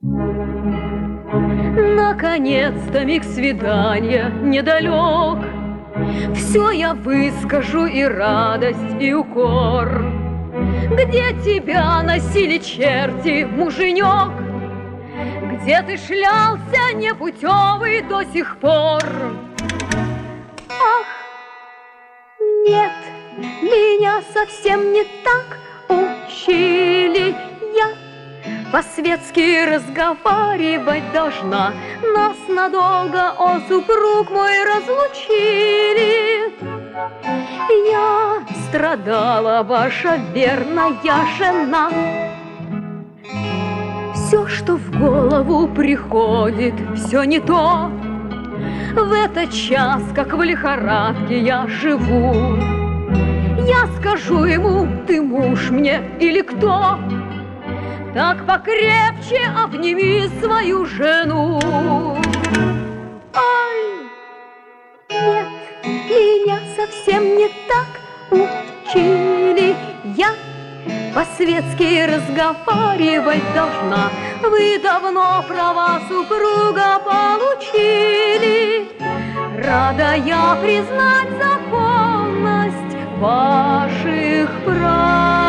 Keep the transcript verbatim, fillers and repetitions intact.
Наконец-то миг свидания недалек. Все я выскажу, и радость, и укор. Где тебя носили черти, муженек? Где ты шлялся непутевый до сих пор? Ах, нет, меня совсем не так учили. Я по-светски разговаривать должна. Нас надолго, о, супруг мой, разлучили. Я страдала, ваша верная жена. Все, что в голову приходит, все не то. В этот час, как в лихорадке, я живу. Я скажу ему: ты муж мне или кто? Так покрепче обними свою жену. Ай, нет, меня совсем не так учили. Я по-светски разговаривать должна. Вы давно права супруга получили. Рада я признать законность ваших прав.